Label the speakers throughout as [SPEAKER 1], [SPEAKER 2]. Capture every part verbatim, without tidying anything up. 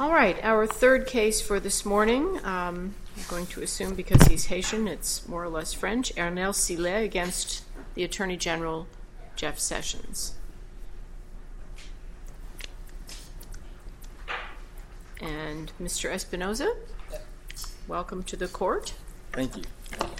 [SPEAKER 1] All right, our third case for this morning, um, I'm going to assume because he's Haitian, it's more or less French, Ernel Silet against the Attorney General Jeff Sessions. And Mister Espinoza, welcome to the court.
[SPEAKER 2] Thank you.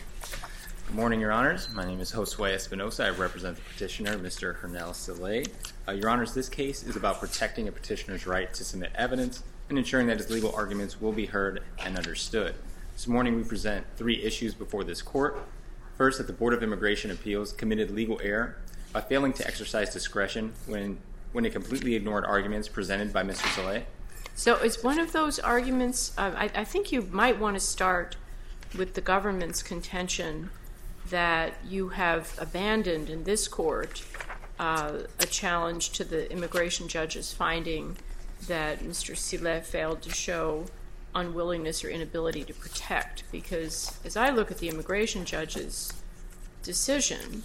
[SPEAKER 2] Good morning, Your Honors. My name is Josue Espinoza. I represent the petitioner, Mister Ernel Silet. Uh, Your Honors, this case is about protecting a petitioner's right to submit evidence and ensuring that his legal arguments will be heard and understood. This morning we present three issues before this court. First, that the Board of Immigration Appeals committed legal error by failing to exercise discretion when, when it completely ignored arguments presented by Mister Silet.
[SPEAKER 1] So it's one of those arguments, uh, I, I think you might want to start with the government's contention that you have abandoned in this court uh, a challenge to the immigration judge's finding that Mister Silet failed to show unwillingness or inability to protect. Because as I look at the immigration judge's decision,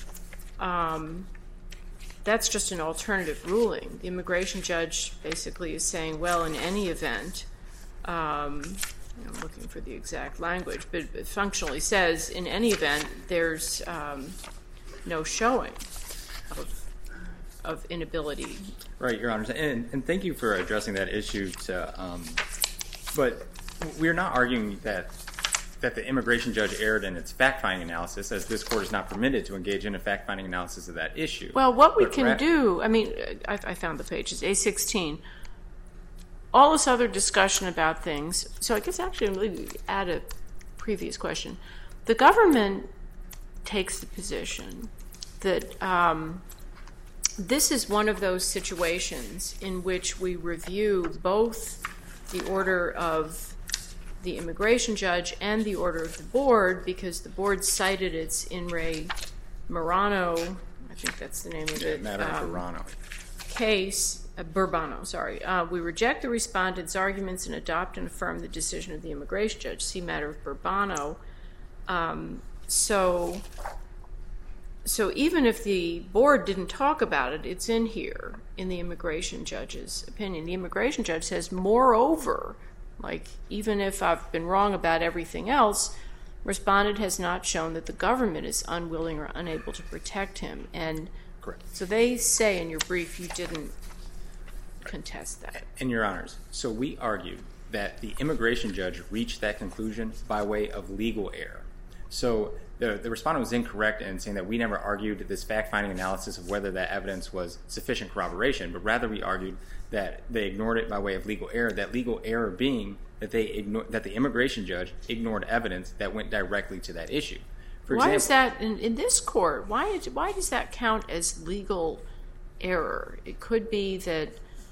[SPEAKER 1] um, that's just an alternative ruling. The immigration judge basically is saying, well, in any event, um, I'm looking for the exact language, but it functionally says, in any event, there's um, no showing of, of inability.
[SPEAKER 2] Right, Your Honors, and, and thank you for addressing that issue. To, um, but we're not arguing that that the immigration judge erred in its fact-finding analysis, as this court is not permitted to engage in a fact-finding analysis of that issue.
[SPEAKER 1] Well, what we
[SPEAKER 2] but
[SPEAKER 1] can
[SPEAKER 2] ra-
[SPEAKER 1] do, I mean, I, I found the page, it's A sixteen. All this other discussion about things, so I guess actually I'm going to add a previous question. The government takes the position that um, this is one of those situations in which we review both the order of the immigration judge and the order of the board, because the board cited its in re Marano, I think that's the name of it,
[SPEAKER 2] matter of
[SPEAKER 1] um,
[SPEAKER 2] Marano.
[SPEAKER 1] case, uh, Burbano, sorry. Uh, we reject the respondent's arguments and adopt and affirm the decision of the immigration judge. See matter of Burbano. Um, so, so even if the board didn't talk about it, it's in here in the immigration judge's opinion. The immigration judge says, moreover, like, even if I've been wrong about everything else, respondent has not shown that the government is unwilling or unable to protect him. And
[SPEAKER 2] Correct.
[SPEAKER 1] So they say in your brief you didn't contest that.
[SPEAKER 2] And Your Honors, so we argued that the immigration judge reached that conclusion by way of legal error. So the, the respondent was incorrect in saying that we never argued this fact-finding analysis of whether that evidence was sufficient corroboration, but rather we argued that they ignored it by way of legal error, that legal error being that they ignored, that the immigration judge ignored evidence that went directly to that issue. For
[SPEAKER 1] Why
[SPEAKER 2] example,
[SPEAKER 1] is that in, in this court? Why is, why does that count as legal error? It could be that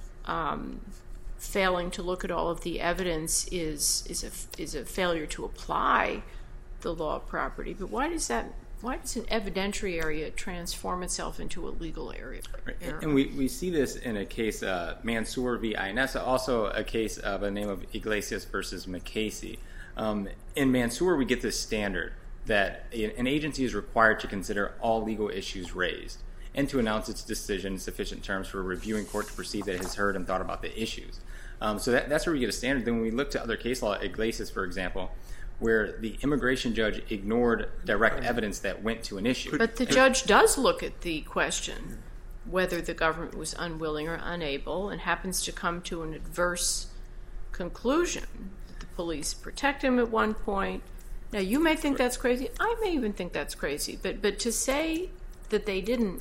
[SPEAKER 1] um, failing to look at all of the evidence is is a is a failure to apply the law of property. But why does that? Why does an evidentiary area transform itself into a legal area?
[SPEAKER 2] Right. And we, we see this in a case, uh, Mansour v. I N S, also a case uh, by the name of Iglesias versus McCasey. Um, in Mansour, we get this standard that an agency is required to consider all legal issues raised and to announce its decision in sufficient terms for a reviewing court to perceive that it has heard and thought about the issues. Um, so that, that's where we get a standard. Then when we look to other case law, Iglesias, for example, where the immigration judge ignored direct evidence that went to an issue.
[SPEAKER 1] But the judge does look at the question whether the government was unwilling or unable and happens to come to an adverse conclusion. The police protect him at one point. Now, you may think that's crazy. I may even think that's crazy. But but to say that they didn't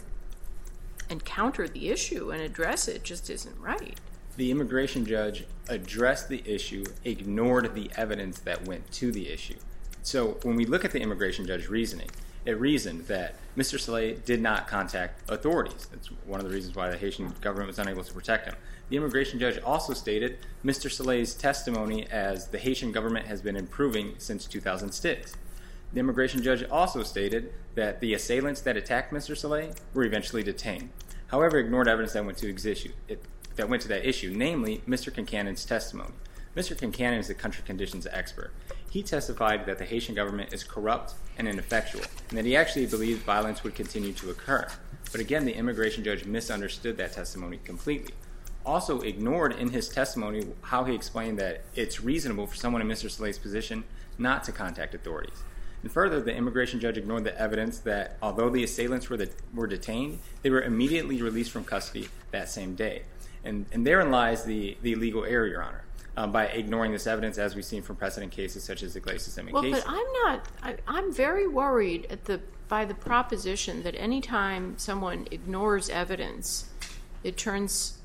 [SPEAKER 1] encounter the issue and address it just isn't right.
[SPEAKER 2] The immigration judge addressed the issue, ignored the evidence that went to the issue. So when we look at the immigration judge's reasoning, it reasoned that Mister Silet did not contact authorities. That's one of the reasons why the Haitian government was unable to protect him. The immigration judge also stated Mister Silet's testimony as the Haitian government has been improving since two thousand six. The immigration judge also stated that the assailants that attacked Mister Silet were eventually detained. However, ignored evidence that went to issue, it, that went to that issue, namely Mister Concanon's testimony. Mister Concanon is a country conditions expert. He testified that the Haitian government is corrupt and ineffectual, and that he actually believed violence would continue to occur. But again, the immigration judge misunderstood that testimony completely. also ignored in his testimony how he explained that it's reasonable for someone in Mister Slay's position not to contact authorities. And further, the immigration judge ignored the evidence that although the assailants were, the, were detained, they were immediately released from custody that same day. And, and therein lies the, the legal error, Your Honor, um, by ignoring this evidence, as we've seen from precedent cases such as the Iglesias and
[SPEAKER 1] Well,
[SPEAKER 2] case.
[SPEAKER 1] but I'm not, I, I'm very worried at the by the proposition that any time someone ignores evidence, it turns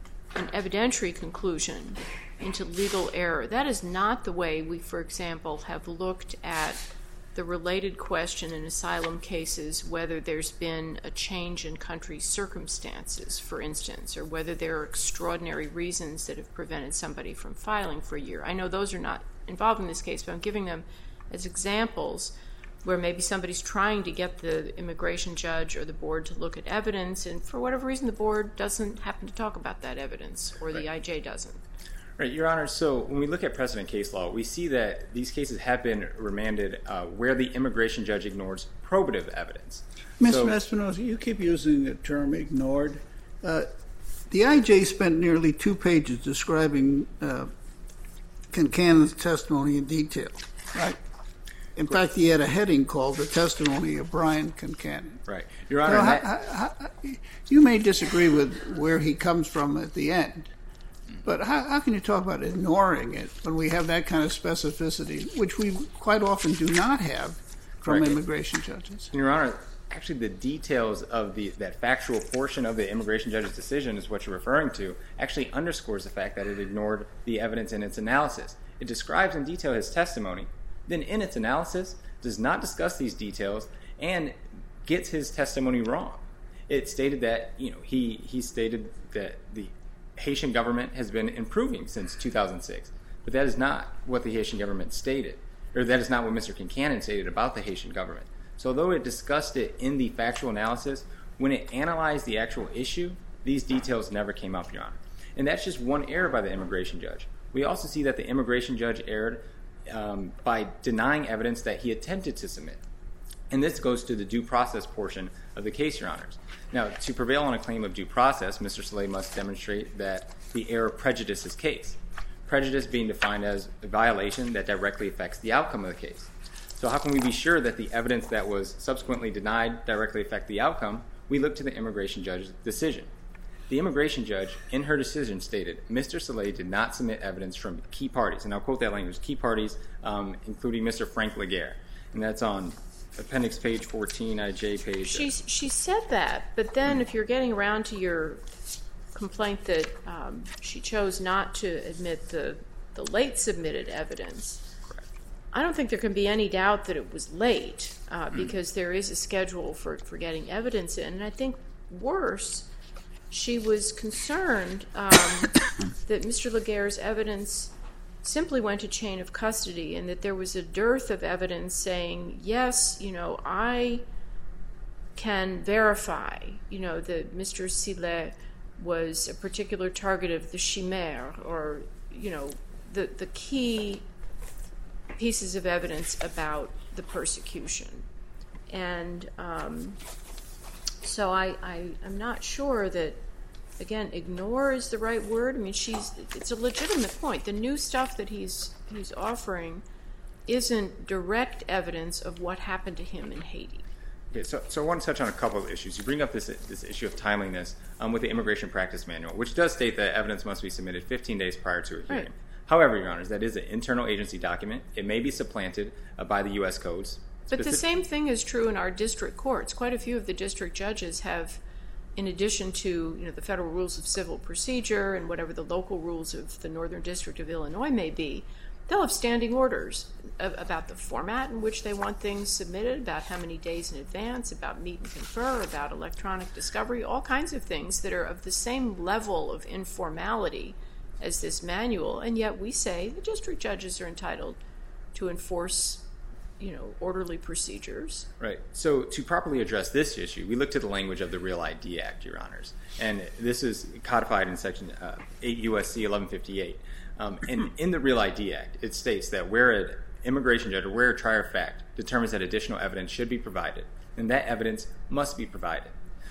[SPEAKER 1] an evidentiary conclusion into legal error. That is not the way we, for example, have looked at the related question in asylum cases, whether there's been a change in country circumstances, for instance, or whether there are extraordinary reasons that have prevented somebody from filing for a year. I know those are not involved in this case, but I'm giving them as examples where maybe somebody's trying to get the immigration judge or the board to look at evidence, and for whatever reason the board doesn't happen to talk about that evidence, or the I J doesn't.
[SPEAKER 2] Right, Your Honor, so when we look at precedent case law, we see that these cases have been remanded uh, where the immigration judge ignores probative evidence.
[SPEAKER 3] Mister
[SPEAKER 2] So,
[SPEAKER 3] Espinosa, you keep using the term ignored. Uh, the I J spent nearly two pages describing uh, Kincannon's testimony in detail, right? In fact, he had a heading called The Testimony of Brian Kincannon.
[SPEAKER 2] Right. Your Honor,
[SPEAKER 3] Now,
[SPEAKER 2] that,
[SPEAKER 3] how, how, you may disagree with where he comes from at the end, but how, how can you talk about ignoring it when we have that kind of specificity, which we quite often do not have from
[SPEAKER 2] Right.
[SPEAKER 3] immigration judges?
[SPEAKER 2] Your Honor, actually the details of the that factual portion of the immigration judge's decision is what you're referring to, actually underscores the fact that it ignored the evidence in its analysis. It describes in detail his testimony, then in its analysis does not discuss these details and gets his testimony wrong. It stated that, you know, he, he stated that the Haitian government has been improving since two thousand six, but that is not what the Haitian government stated, or that is not what Mister Kincannon stated about the Haitian government. So although it discussed it in the factual analysis, when it analyzed the actual issue, these details never came up, Your Honor. And that's just one error by the immigration judge. We also see that the immigration judge erred um, by denying evidence that he attempted to submit. And this goes to the due process portion of the case, Your Honors. Now, to prevail on a claim of due process, Mister Slay must demonstrate that the error prejudiced his case. Prejudice being defined as a violation that directly affects the outcome of the case. So how can we be sure that the evidence that was subsequently denied directly affect the outcome? We look to the immigration judge's decision. The immigration judge, in her decision, stated, Mister Slay did not submit evidence from key parties, and I'll quote that language, key parties, um, including Mister Frank Laguerre. And that's on appendix page fourteen, I J page.
[SPEAKER 1] She, she said that, but then if you're getting around to your complaint that um, she chose not to admit the, the late submitted evidence, I don't think there can be any doubt that it was late uh, because there is a schedule for, for getting evidence in. And I think worse, she was concerned um, that Mister Laguerre's evidence simply went to chain of custody and that there was a dearth of evidence saying, yes, you know, I can verify, you know, that Mister Sile was a particular target of the chimère, or, you know, the, the key pieces of evidence about the persecution. And um, so I, I, I'm not sure that, again, ignore is the right word. I mean, she's, it's a legitimate point. The new stuff that he's, he's offering isn't direct evidence of what happened to him in Haiti.
[SPEAKER 2] Okay, so, so I want to touch on a couple of issues. You bring up this, this issue of timeliness um, with the Immigration Practice Manual, which does state that evidence must be submitted fifteen days prior to a hearing.
[SPEAKER 1] Right.
[SPEAKER 2] However, Your Honors, that is an internal agency document. It may be supplanted uh, by the U S codes.
[SPEAKER 1] But the
[SPEAKER 2] Specific-
[SPEAKER 1] same thing is true in our district courts. Quite a few of the district judges have, in addition to, you know, the federal rules of civil procedure and whatever the local rules of the Northern District of Illinois may be, they'll have standing orders about the format in which they want things submitted, about how many days in advance, about meet and confer, about electronic discovery, all kinds of things that are of the same level of informality as this manual. And yet we say the district judges are entitled to enforce, you know, orderly procedures.
[SPEAKER 2] Right. So to properly address this issue, we look to the language of the Real I D Act, Your Honors. And this is codified in Section uh, eight U S C eleven fifty-eight. Um, and in the Real I D Act, it states that where an immigration judge or where a trier of fact determines that additional evidence should be provided, then that evidence must be provided.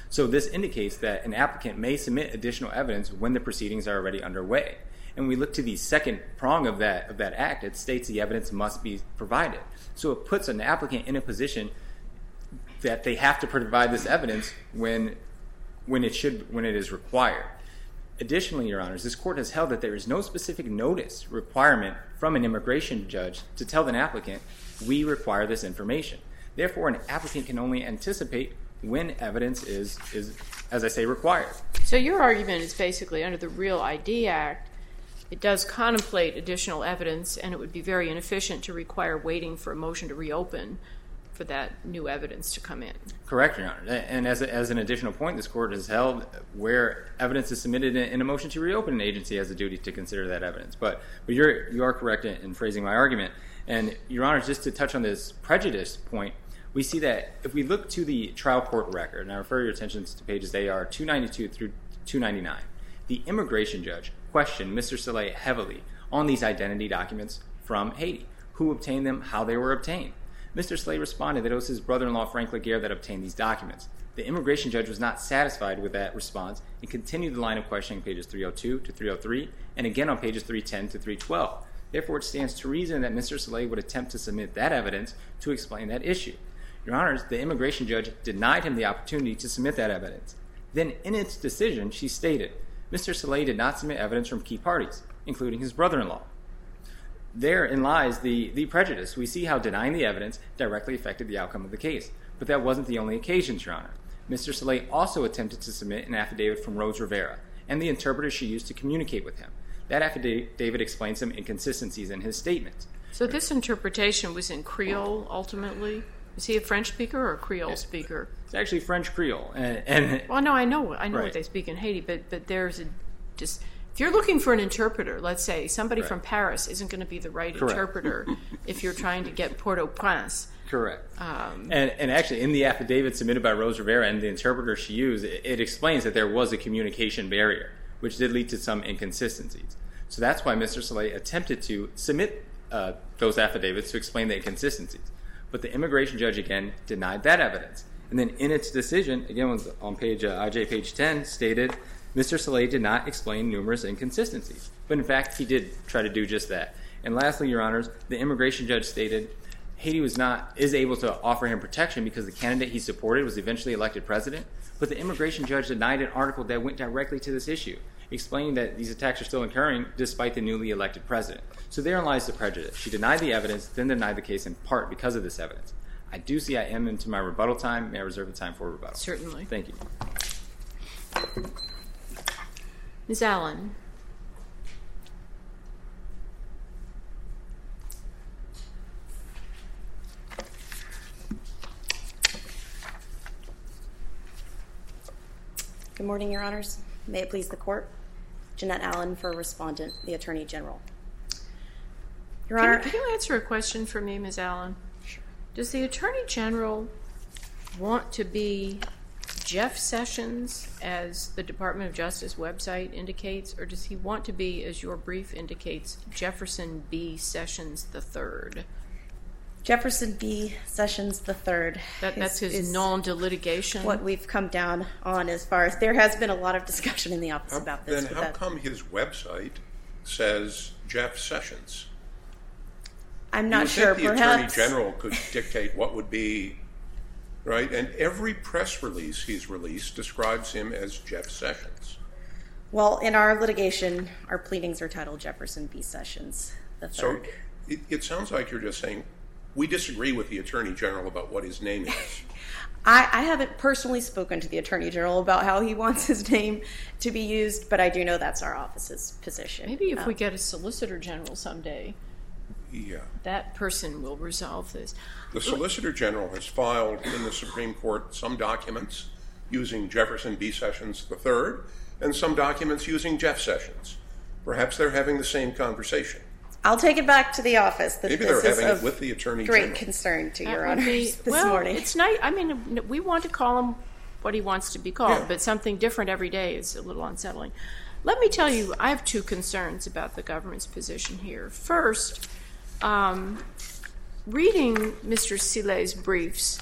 [SPEAKER 2] So this indicates that an applicant may submit additional evidence when the proceedings are already underway. And we look to the second prong of that of that act. It states the evidence must be provided. So it puts an applicant in a position that they have to provide this evidence when when it should when it is required. Additionally, Your Honors, this court has held that there is no specific notice requirement from an immigration judge to tell an applicant, we require this information. Therefore, an applicant can only anticipate when evidence is, is, as I say, required.
[SPEAKER 1] So your argument is basically under the REAL I D Act, it does contemplate additional evidence, and it would be very inefficient to require waiting for a motion to reopen for that new evidence to come in.
[SPEAKER 2] Correct, Your Honor. And as, a, as an additional point, this court has held where evidence is submitted in, in a motion to reopen, an agency has a duty to consider that evidence. But, but you're, you are correct in, in phrasing my argument. And, Your Honor, just to touch on this prejudice point, we see that if we look to the trial court record, and I refer your attention to pages A R two ninety-two through two ninety-nine, the immigration judge questioned Mister Saleh heavily on these identity documents from Haiti, who obtained them, how they were obtained. Mister Saleh responded that it was his brother-in-law, Frank Laguerre, that obtained these documents. The immigration judge was not satisfied with that response and continued the line of questioning pages three oh two to three oh three, and again on pages three ten to three twelve. Therefore, it stands to reason that Mister Saleh would attempt to submit that evidence to explain that issue. Your Honors, the immigration judge denied him the opportunity to submit that evidence. Then, in its decision, she stated, Mister Saleh did not submit evidence from key parties, including his brother-in-law. Therein lies the, the prejudice. We see how denying the evidence directly affected the outcome of the case. But that wasn't the only occasion, Your Honor. Mister Saleh also attempted to submit an affidavit from Rose Rivera and the interpreter she used to communicate with him. That affidavit explained some inconsistencies in his statements.
[SPEAKER 1] So this interpretation was in Creole, ultimately? Is he a French speaker or a Creole speaker?
[SPEAKER 2] It's actually French Creole. And, and
[SPEAKER 1] well, no, I know, I know
[SPEAKER 2] right.
[SPEAKER 1] what they speak in Haiti, but but there's a just if you're looking for an interpreter, let's say somebody right. from Paris isn't going to be the right Correct. interpreter if you're trying to get Port-au-Prince.
[SPEAKER 2] Correct.
[SPEAKER 1] Um,
[SPEAKER 2] and, and actually, in the affidavit submitted by Rose Rivera and the interpreter she used, it, it explains that there was a communication barrier, which did lead to some inconsistencies. So that's why Mister Saleh attempted to submit uh, those affidavits to explain the inconsistencies. But the immigration judge, again, denied that evidence. And then in its decision, again, on page uh, I J page ten, stated, Mister Saleh did not explain numerous inconsistencies. But in fact, he did try to do just that. And lastly, Your Honors, the immigration judge stated Haiti was not is able to offer him protection because the candidate he supported was eventually elected president. But the immigration judge denied an article that went directly to this issue, explaining that these attacks are still occurring despite the newly elected president. So therein lies the prejudice. She denied the evidence, then denied the case in part because of this evidence. I do see I am into my rebuttal time. May I reserve the time for rebuttal?
[SPEAKER 1] Certainly.
[SPEAKER 2] Thank you.
[SPEAKER 1] Miz Allen.
[SPEAKER 4] Good morning, Your Honors. May it please the Court. Jeanette Allen for Respondent, the Attorney General. Your Honor.
[SPEAKER 1] Can, can you answer a question for me, Miz Allen?
[SPEAKER 4] Sure.
[SPEAKER 1] Does the Attorney General want to be Jeff Sessions, as the Department of Justice website indicates, or does he want to be, as your brief indicates, Jefferson B. Sessions the third?
[SPEAKER 4] Jefferson B. Sessions the third.
[SPEAKER 1] That, that's is, his nom de litigation?
[SPEAKER 4] What we've come down on as far as there has been a lot of discussion in the office
[SPEAKER 5] how,
[SPEAKER 4] about this.
[SPEAKER 5] Then how
[SPEAKER 4] that,
[SPEAKER 5] come his website says Jeff Sessions?
[SPEAKER 4] I'm not
[SPEAKER 5] you
[SPEAKER 4] sure.
[SPEAKER 5] Think the
[SPEAKER 4] Perhaps
[SPEAKER 5] Attorney General could dictate what would be, right? And every press release he's released describes him as Jeff Sessions.
[SPEAKER 4] Well, in our litigation, our pleadings are titled Jefferson B. Sessions the third.
[SPEAKER 5] So it, it sounds like you're just saying, we disagree with the Attorney General about what his name is.
[SPEAKER 4] I, I haven't personally spoken to the Attorney General about how he wants his name to be used, but I do know that's our office's position.
[SPEAKER 1] Maybe if
[SPEAKER 4] um,
[SPEAKER 1] we get a Solicitor General someday,
[SPEAKER 5] yeah.
[SPEAKER 1] that person will resolve this.
[SPEAKER 5] The Solicitor General has filed in the Supreme Court some documents using Jefferson B. Sessions the third and some documents using Jeff Sessions. Perhaps they're having the same conversation.
[SPEAKER 4] I'll take it back to the office. That
[SPEAKER 5] Maybe
[SPEAKER 4] this
[SPEAKER 5] they're
[SPEAKER 4] is
[SPEAKER 5] having
[SPEAKER 4] of
[SPEAKER 5] it with the Attorney
[SPEAKER 4] great
[SPEAKER 5] General.
[SPEAKER 4] concern to
[SPEAKER 1] That
[SPEAKER 4] Your
[SPEAKER 1] would
[SPEAKER 4] Honors
[SPEAKER 1] be,
[SPEAKER 4] this
[SPEAKER 1] well,
[SPEAKER 4] morning.
[SPEAKER 1] It's nice. I mean, we want to call him what he wants to be called,
[SPEAKER 5] Yeah.
[SPEAKER 1] but something different every day is a little unsettling. Let me tell you, I have two concerns about the government's position here. First, um, reading Mister Sile's briefs,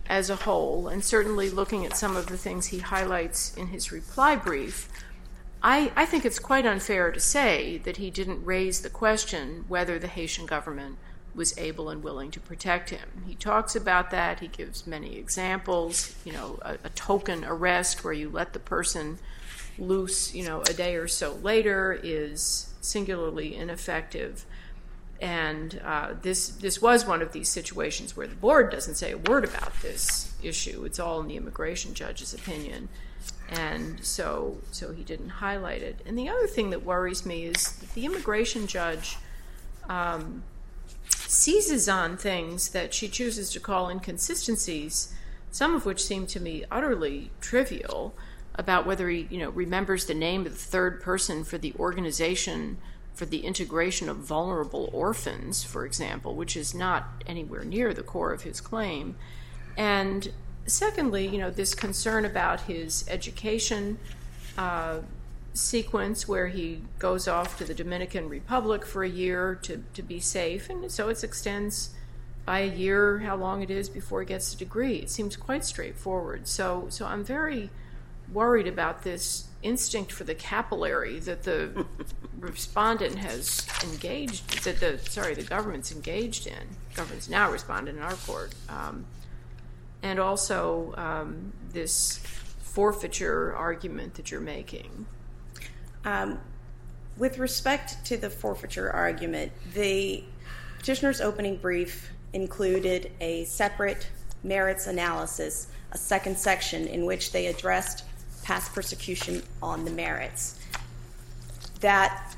[SPEAKER 1] as a whole, and certainly looking at some of the things he highlights in his reply brief, I, I think it's quite unfair to say that he didn't raise the question whether the Haitian government was able and willing to protect him. He talks about that. He gives many examples. You know, a, a token arrest where you let the person loose, you know, a day or so later is singularly ineffective. And uh, this this was one of these situations where the board doesn't say a word about this issue. It's all in the immigration judge's opinion. And so so he didn't highlight it. And the other thing that worries me is that the immigration judge um, seizes on things that she chooses to call inconsistencies, some of which seem to me utterly trivial, about whether he, you know, remembers the name of the third person for the organization for the integration of vulnerable orphans, for example, which is not anywhere near the core of his claim. And secondly, you know, this concern about his education uh, sequence where he goes off to the Dominican Republic for a year to, to be safe, and so it extends by a year how long it is before he gets a degree. It seems quite straightforward. So, so I'm very worried about this instinct for the capillary that the respondent has engaged, that the, sorry, the government's engaged in. The government's now responded in our court. Um, and also um, this forfeiture argument that you're making.
[SPEAKER 4] Um, with respect to the forfeiture argument, the petitioner's opening brief included a separate merits analysis, a second section in which they addressed past persecution on the merits. That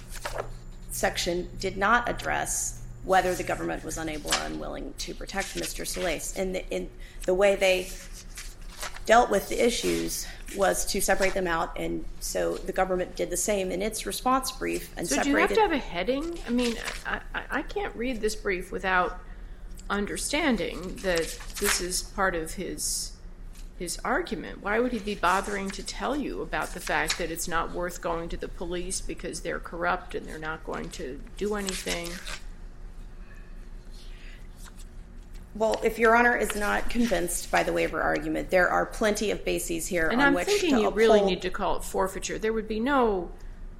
[SPEAKER 4] section did not address whether the government was unable or unwilling to protect Mister Solis. And the, in the way they dealt with the issues was to separate them out, and so the government did the same in its response brief and
[SPEAKER 1] so
[SPEAKER 4] separated.
[SPEAKER 1] So do you have to have a heading? I mean, I, I, I can't read this brief without understanding that this is part of his his argument. Why would he be bothering to tell you about the fact that it's not worth going to the police because they're corrupt and they're not going to do anything?
[SPEAKER 4] Well, if Your Honor is not convinced by the waiver argument, there are plenty of bases here
[SPEAKER 1] and
[SPEAKER 4] on
[SPEAKER 1] I'm
[SPEAKER 4] which to
[SPEAKER 1] thinking you
[SPEAKER 4] uphold.
[SPEAKER 1] really need to call it forfeiture. There would be no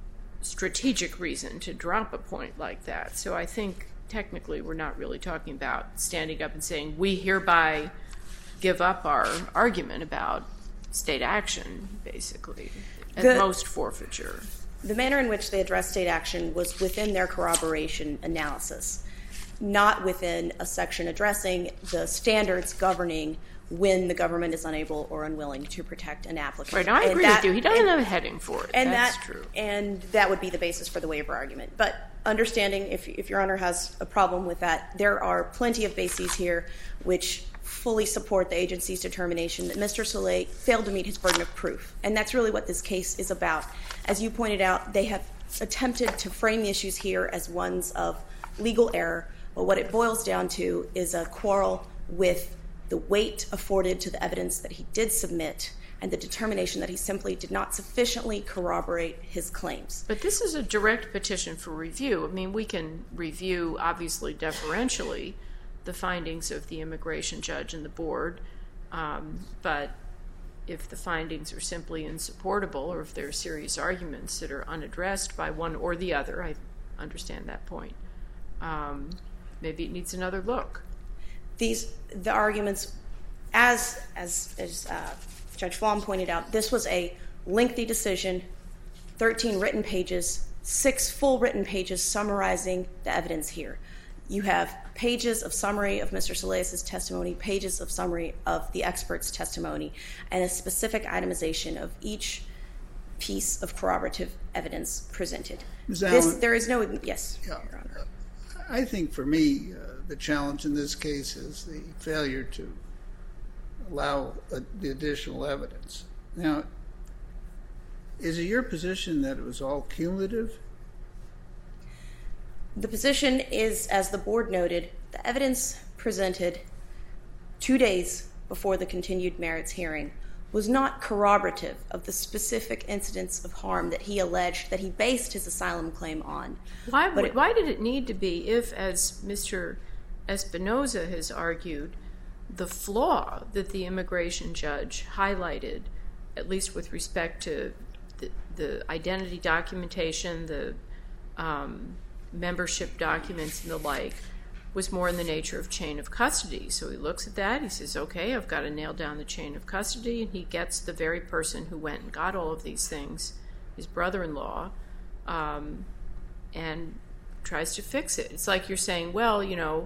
[SPEAKER 1] strategic reason to drop a point like that. So I think technically we're not really talking about standing up and saying we hereby give up our argument about state action, basically, at
[SPEAKER 4] the,
[SPEAKER 1] most forfeiture.
[SPEAKER 4] The manner in which they addressed state action was within their corroboration analysis, not within a section addressing the standards governing when the government is unable or unwilling to protect an applicant.
[SPEAKER 1] Right, now I
[SPEAKER 4] and
[SPEAKER 1] agree
[SPEAKER 4] that,
[SPEAKER 1] with you. He doesn't
[SPEAKER 4] and,
[SPEAKER 1] have a heading for it.
[SPEAKER 4] And
[SPEAKER 1] That's
[SPEAKER 4] that,
[SPEAKER 1] true.
[SPEAKER 4] And that would be the basis for the waiver argument. But understanding, if, if Your Honor has a problem with that, there are plenty of bases here which fully support the agency's determination that Mister Solis failed to meet his burden of proof. And that's really what this case is about. As you pointed out, they have attempted to frame the issues here as ones of legal error, but what it boils down to is a quarrel with the weight afforded to the evidence that he did submit and the determination that he simply did not sufficiently corroborate his claims.
[SPEAKER 1] But this is a direct petition for review. I mean, we can review, obviously, deferentially, the findings of the immigration judge and the board, um, but if the findings are simply insupportable or if there are serious arguments that are unaddressed by one or the other, I understand that point, um, maybe it needs another look.
[SPEAKER 4] These, the arguments, as, as, as uh, Judge Flom pointed out, this was a lengthy decision, thirteen written pages, six full written pages summarizing the evidence here. You have pages of summary of Mister Solis' testimony, pages of summary of the expert's testimony, and a specific itemization of each piece of corroborative evidence presented. This, there is no, yes,
[SPEAKER 3] Yeah.
[SPEAKER 4] Your Honor.
[SPEAKER 3] I think for me, uh, the challenge in this case is the failure to allow uh, the additional evidence. Now, is it your position that it was all cumulative?
[SPEAKER 4] The position is, as the board noted, the evidence presented two days before the continued merits hearing was not corroborative of the specific incidents of harm that he alleged that he based his asylum claim on.
[SPEAKER 1] Why,
[SPEAKER 4] But it,
[SPEAKER 1] why did it need to be if, as Mister Espinoza has argued, the flaw that the immigration judge highlighted, at least with respect to the, the identity documentation, the um, membership documents and the like, was more in the nature of chain of custody. So he looks at that, he says, okay, I've got to nail down the chain of custody, and he gets the very person who went and got all of these things, his brother-in-law, um, and tries to fix it. It's like you're saying, well, you know,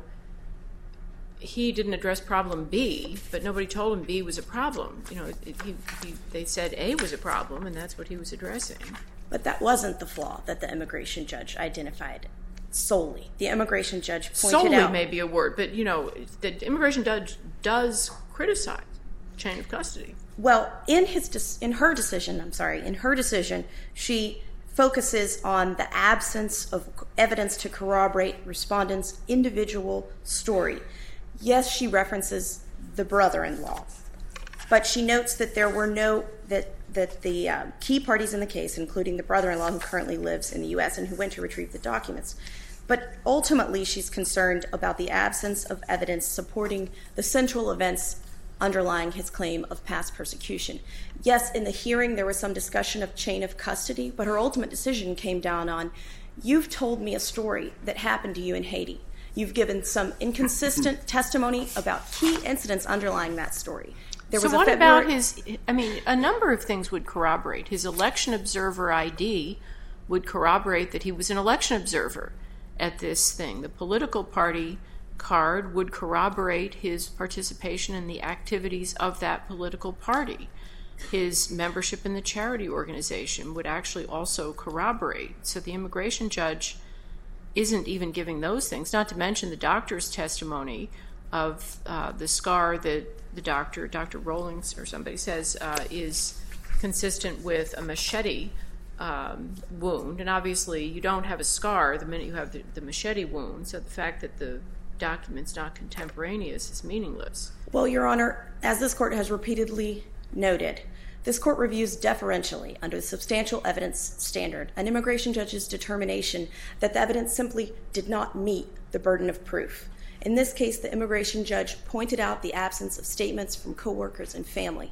[SPEAKER 1] he didn't address problem B, but nobody told him B was a problem. You know, it, he, he, they said A was a problem, and that's what he was addressing.
[SPEAKER 4] But that wasn't the flaw that the immigration judge identified solely. The immigration judge pointed
[SPEAKER 1] solely
[SPEAKER 4] out...
[SPEAKER 1] Solely may be a word, but, you know, the immigration judge does criticize chain of custody.
[SPEAKER 4] Well, in his in her decision, I'm sorry, in her decision, she focuses on the absence of evidence to corroborate respondents' individual story. Yes, she references the brother-in-law, but she notes that there were no, that, that the uh, key parties in the case, including the brother-in-law who currently lives in the U S and who went to retrieve the documents. But ultimately, she's concerned about the absence of evidence supporting the central events underlying his claim of past persecution. Yes, in the hearing, there was some discussion of chain of custody, but her ultimate decision came down on, you've told me a story that happened to you in Haiti. You've given some inconsistent testimony about key incidents underlying that story. There
[SPEAKER 1] so
[SPEAKER 4] was
[SPEAKER 1] what
[SPEAKER 4] a February-
[SPEAKER 1] about his, I mean, a number of things would corroborate. His election observer I D would corroborate that he was an election observer at this thing. The political party card would corroborate his participation in the activities of that political party. His membership in the charity organization would actually also corroborate. So the immigration judge isn't even giving those things, not to mention the doctor's testimony of uh, the scar that the doctor, Doctor Rollings or somebody says, uh, is consistent with a machete um, wound. And obviously you don't have a scar the minute you have the, the machete wound, so the fact that the document's not contemporaneous is meaningless.
[SPEAKER 4] Well, Your Honor, as this court has repeatedly noted, this court reviews deferentially under the substantial evidence standard an immigration judge's determination that the evidence simply did not meet the burden of proof. In this case, the immigration judge pointed out the absence of statements from coworkers and family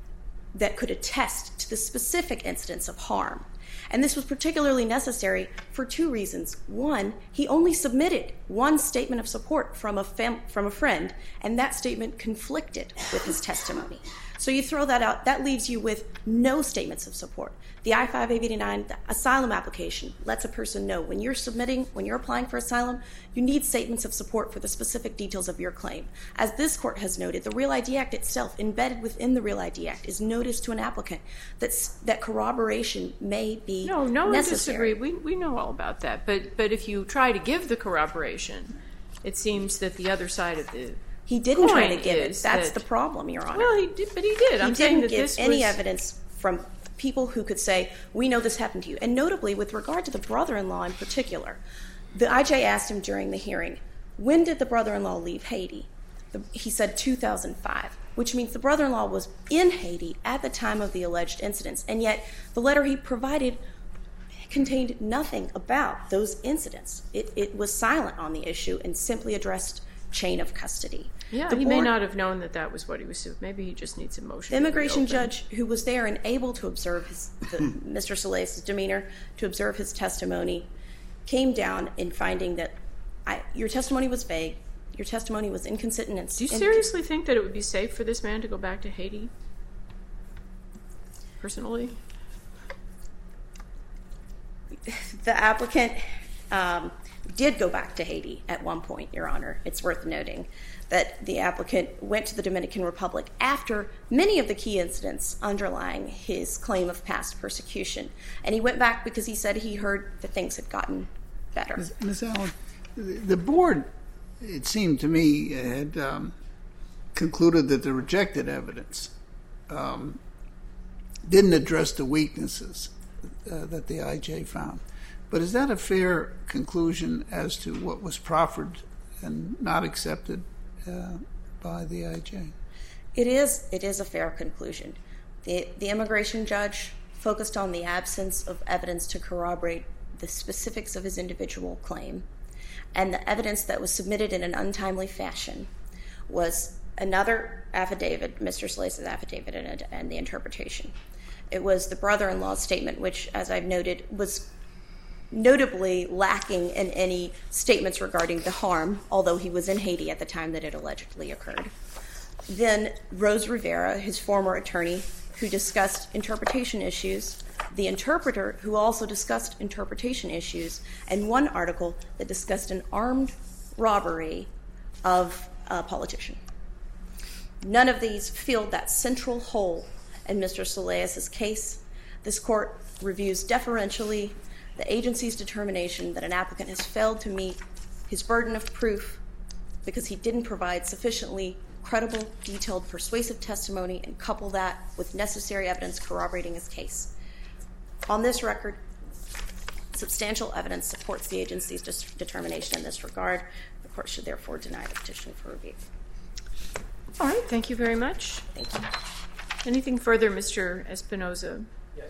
[SPEAKER 4] that could attest to the specific incidents of harm. And this was particularly necessary for two reasons. One, he only submitted one statement of support from a fam- from a friend, and that statement conflicted with his testimony. So you throw that out, that leaves you with no statements of support. The I five eighty-nine, the asylum application, lets a person know when you're submitting, when you're applying for asylum, you need statements of support for the specific details of your claim. As this court has noted, the Real I D Act itself, embedded within the Real I D Act, is notice to an applicant that's, that corroboration may be
[SPEAKER 1] No, no one
[SPEAKER 4] necessary.
[SPEAKER 1] disagree. We, we know all about that. But, but if you try to give the corroboration, it seems that the other side of the
[SPEAKER 4] He didn't try to
[SPEAKER 1] point
[SPEAKER 4] give it.
[SPEAKER 1] is
[SPEAKER 4] That's
[SPEAKER 1] that-
[SPEAKER 4] the problem, Your Honor.
[SPEAKER 1] Well, he did, but he did. I'm
[SPEAKER 4] he
[SPEAKER 1] saying
[SPEAKER 4] didn't
[SPEAKER 1] that
[SPEAKER 4] give
[SPEAKER 1] this
[SPEAKER 4] any
[SPEAKER 1] was,
[SPEAKER 4] evidence from people who could say, we know this happened to you. And notably, with regard to the brother-in-law in particular, the I J asked him during the hearing, when did the brother-in-law leave Haiti? The, he said two thousand five, which means the brother-in-law was in Haiti at the time of the alleged incidents. And yet, the letter he provided contained nothing about those incidents. It, it was silent on the issue and simply addressed chain of custody.
[SPEAKER 1] Yeah,
[SPEAKER 4] The
[SPEAKER 1] he may
[SPEAKER 4] board-
[SPEAKER 1] not have known that that was what he was doing. Maybe he just needs emotion.
[SPEAKER 4] The immigration judge who was there and able to observe his, the, Mister Solis' demeanor, to observe his testimony, came down in finding that I, your testimony was vague, your testimony was inconsistent. And,
[SPEAKER 1] Do you seriously think that it would be safe for this man to go back to Haiti? Personally?
[SPEAKER 4] The applicant um, did go back to Haiti at one point, Your Honor. It's worth noting that the applicant went to the Dominican Republic after many of the key incidents underlying his claim of past persecution. And he went back because he said he heard that things had gotten better.
[SPEAKER 3] Miz Allen, the board, it seemed to me, had um, concluded that the rejected evidence um, didn't address the weaknesses uh, that the I J found. But is that a fair conclusion as to what was proffered and not accepted uh, by the I J?
[SPEAKER 4] It is. It is a fair conclusion. The, the immigration judge focused on the absence of evidence to corroborate the specifics of his individual claim, and the evidence that was submitted in an untimely fashion was another affidavit, Mister Salace's affidavit, and, and the interpretation. It was the brother-in-law's statement, which, as I've noted, was notably lacking in any statements regarding the harm, although he was in Haiti at the time that it allegedly occurred. Then Rose Rivera, his former attorney, who discussed interpretation issues, the interpreter, who also discussed interpretation issues, and one article that discussed an armed robbery of a politician. None of these filled that central hole in Mister Salace's case. This court reviews deferentially the agency's determination that an applicant has failed to meet his burden of proof because he didn't provide sufficiently credible, detailed, persuasive testimony and couple that with necessary evidence corroborating his case. On this record, substantial evidence supports the agency's determination in this regard. The court should therefore deny the petition for review.
[SPEAKER 1] All right, thank you very much.
[SPEAKER 4] Thank you.
[SPEAKER 1] Anything further, Mister Espinoza?
[SPEAKER 2] Yes.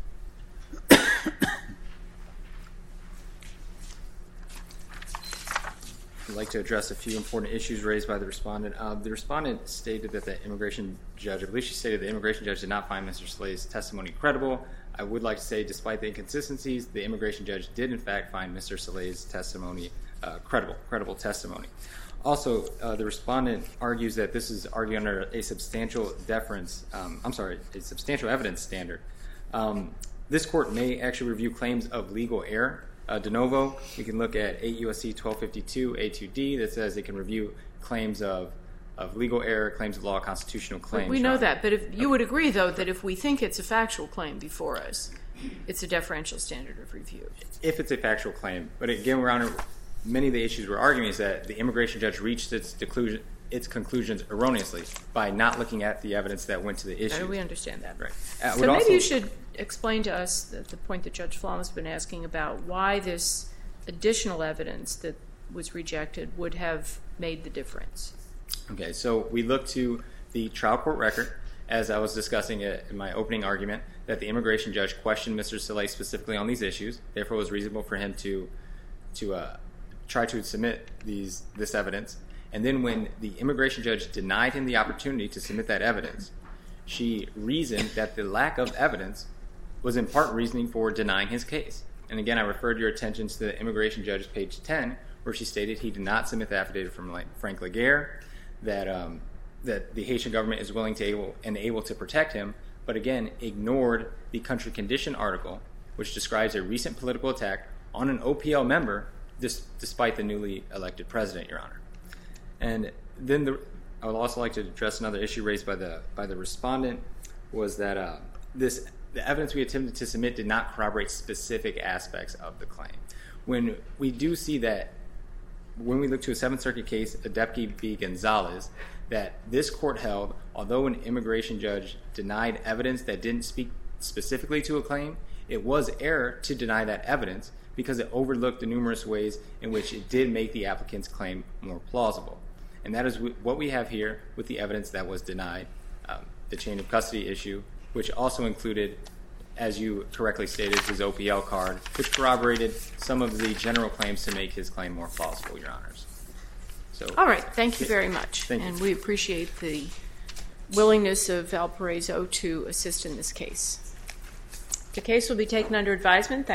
[SPEAKER 2] I'd like to address a few important issues raised by the respondent. Uh, the respondent stated that the immigration judge, I believe she stated the immigration judge did not find Mister Salace's testimony credible. I would like to say, despite the inconsistencies, the immigration judge did in fact find Mister Salace's testimony uh, credible, credible testimony. Also, uh, the respondent argues that this is argued under a substantial deference, um, I'm sorry, a substantial evidence standard. Um, this court may actually review claims of legal error. Uh, de novo, we can look at eight U S C twelve fifty-two A two D that says it can review claims of, of legal error, claims of law, constitutional claims.
[SPEAKER 1] We know that, but if you would agree, though, that if we think it's a factual claim before us, it's a deferential standard of review.
[SPEAKER 2] If it's a factual claim. But again, Your Honor, many of the issues we're arguing is that the immigration judge reached its, conclusion, its conclusions erroneously by not looking at the evidence that went to the issue.
[SPEAKER 1] We understand that.
[SPEAKER 2] Right. Uh,
[SPEAKER 1] so
[SPEAKER 2] maybe
[SPEAKER 1] also, you should explain to us the, the point that Judge Flom has been asking about why this additional evidence that was rejected would have made the difference.
[SPEAKER 2] Okay, so we look to the trial court record, as I was discussing it in my opening argument, that the immigration judge questioned Mister Salace specifically on these issues. Therefore, it was reasonable for him to to uh, try to submit these this evidence. And then when the immigration judge denied him the opportunity to submit that evidence, she reasoned that the lack of evidence was in part reasoning for denying his case. And again, I referred your attention to the immigration judge's page ten, where she stated he did not submit the affidavit from Frank Laguerre, that um, that the Haitian government is willing to able and able to protect him, but again ignored the country condition article, which describes a recent political attack on an O P L member, dis- despite the newly elected president, Your Honor. And then the, I would also like to address another issue raised by the by the respondent, was that uh, this the evidence we attempted to submit did not corroborate specific aspects of the claim. When we do see that, when we look to a Seventh Circuit case, Adepke v. Gonzalez, that this court held, although an immigration judge denied evidence that didn't speak specifically to a claim, it was error to deny that evidence because it overlooked the numerous ways in which it did make the applicant's claim more plausible. And that is what we have here with the evidence that was denied, um, the chain of custody issue, which also included, as you correctly stated, his O P L card, which corroborated some of the general claims to make his claim more plausible, Your Honors. So,
[SPEAKER 1] all right, thank you very much.
[SPEAKER 2] Thank you.
[SPEAKER 1] And we appreciate the willingness of Valparaiso to assist in this case. The case will be taken under advisement.